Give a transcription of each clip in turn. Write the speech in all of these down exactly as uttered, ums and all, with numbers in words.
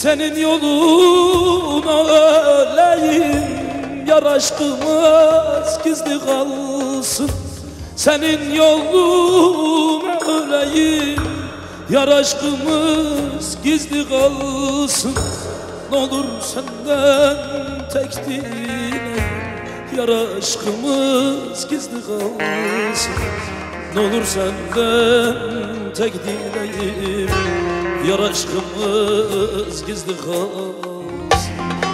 senin yoluna öleyim, yar aşkımız gizli kalsın. Senin yoluna öleyim, yar aşkımız gizli kalsın. Ne olur senden tek dileğim, yar aşkımız gizli kalsın. Ne olur senden tek dileğim, yar aşkımız gizli kalsın.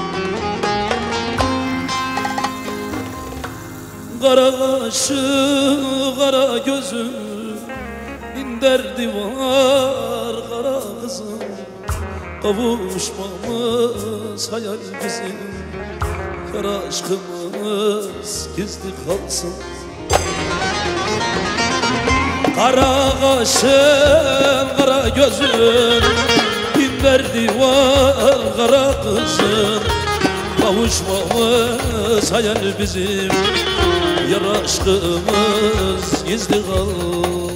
Kara kaşı, kara gözüm, bin derdi var kara kızım. Kavuşmamız hayal bizim, yar aşkımız gizli kalsın. Kara kaşın, kara gözün, bin derdi var kara kızım. Kavuşmamız hayal bizim, yar aşkımız gizli kalsın.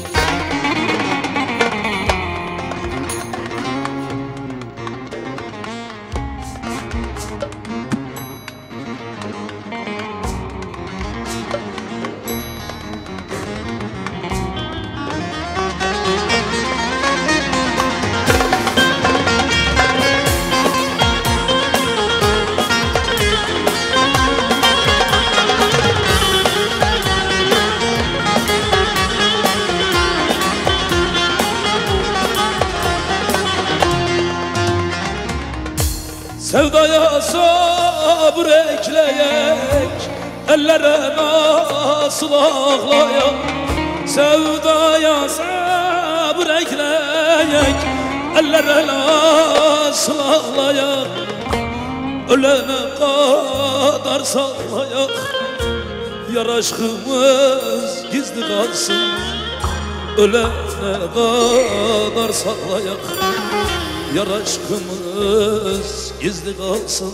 Sevdaya sabır ekleyek, ellere nasıl ağlayak. Sevdaya sabır ekleyek, ellere nasıl ağlayak. Ölene kadar sallayak, yar aşkımız gizli kalsın. Ölene kadar sallayak, yar aşkımız gizli kalsın.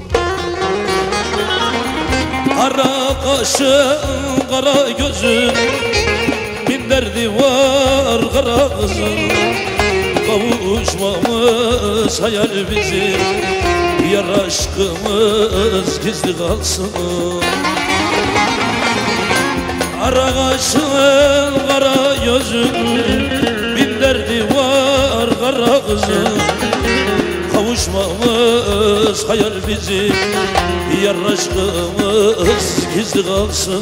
Kara kaşın, kara gözün, bin derdi var kara kızım. Kavuşmamız hayal bizim, yar aşkımız gizli kalsın. Kara kaşın, kara gözün, bin derdi var kara kızım. Kavuşmamız hayal bizim, yar aşkımız gizli kalsın.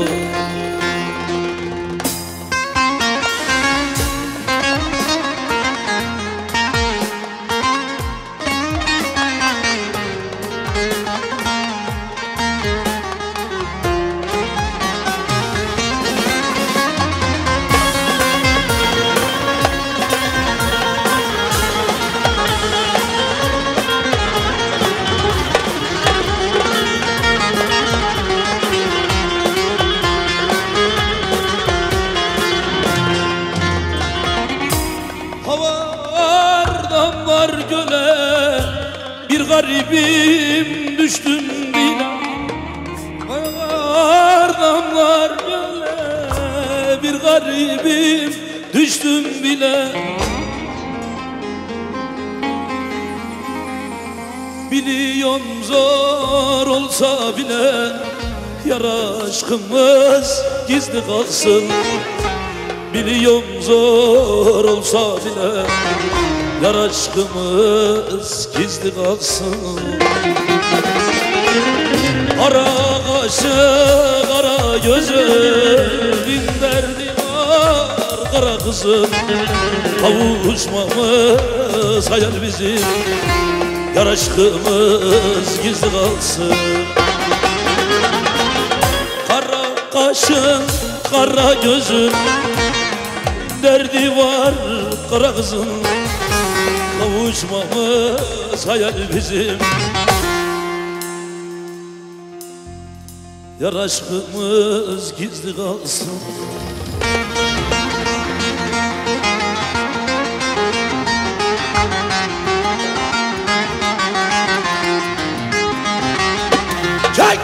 Havardan göle bir garibim düştüm bile. Havardan göle bir garibim düştüm bile. Biliyorum zor olsa bile, yar aşkımız gizli kalsın. Biliyorum zor olsa bile, yar aşkımız gizli kalsın. Kara kaşı, kara gözü, bin derdi var kara kızım. Kavuşmamız hayal bizim, yar aşkımız gizli kalsın. Kara kaşın, kara gözün, derdi var kara kızım. Kavuşmamız hayal bizim, yar aşkımız gizli kalsın. Çek!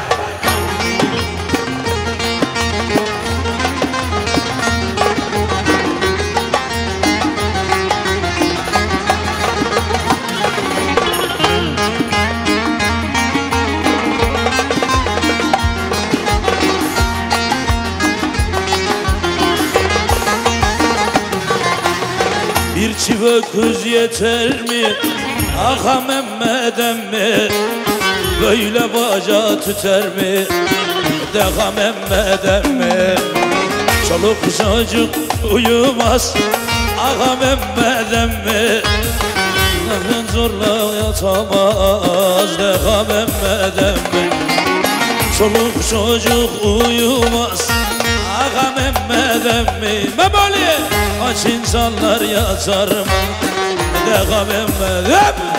Üç öküz yeter mi? Aha Mehmet emmi, böyle baca tüter mi? Deha Mehmet emmi, çoluk çocuk uyumaz. Aha Mehmet emmi, zorla yatamaz. Deha Mehmet emmi, çoluk çocuk uyumaz. Aga Mehmet emmi, Memoli, aç insanlar yatar mı? Deha Mehmet emmi.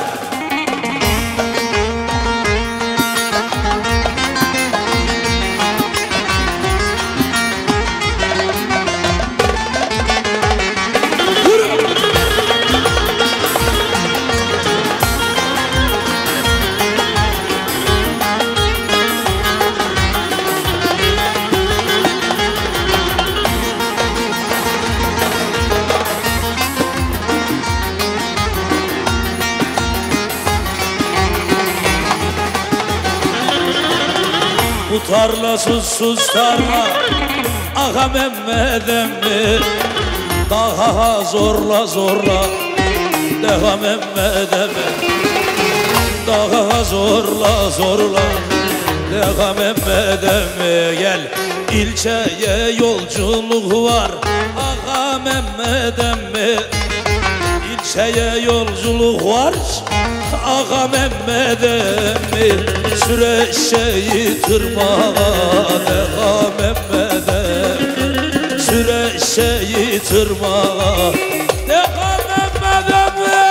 Bu tarla susuz tarla, aha Mehmet emmi, daha zorla zorla. Deha Mehmet emmi, daha zorla zorla. Deha Mehmet emmi, gel ilçeye yolculuk var. Aha Mehmet emmi, ilçeye yolculuk var. Aga Mehmet emmi, süre şeyi tırmağa. Deha Mehmet emmi, süre şeyi tırmağa. Deha Mehmet emmi.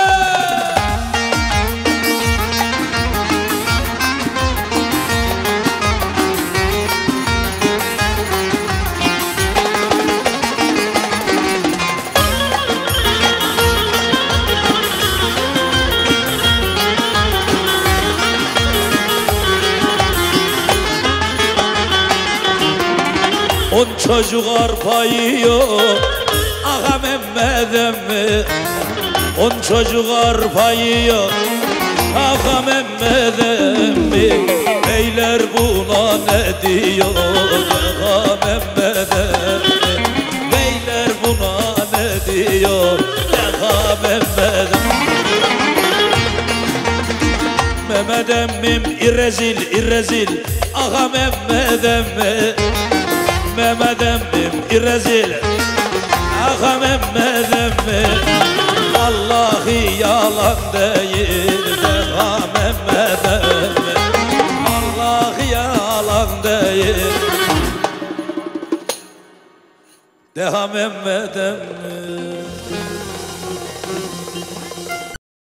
On çocuk arpa yiyor, aha Mehmet emmi. On çocuk arpa yiyor, aha Mehmet emmi. Beyler buna ne diyor, aha Mehmet emmi. Beyler buna ne diyor, aha Mehmet emmi. Mehmet emmim irrezil irrezil, aha Mehmet emmi. Mehmet emmim irrezil, aha Mehmet emmi. Vallahi yalan değil, deha Mehmet emmi. Vallahi yalan değil, deha Mehmet emmi.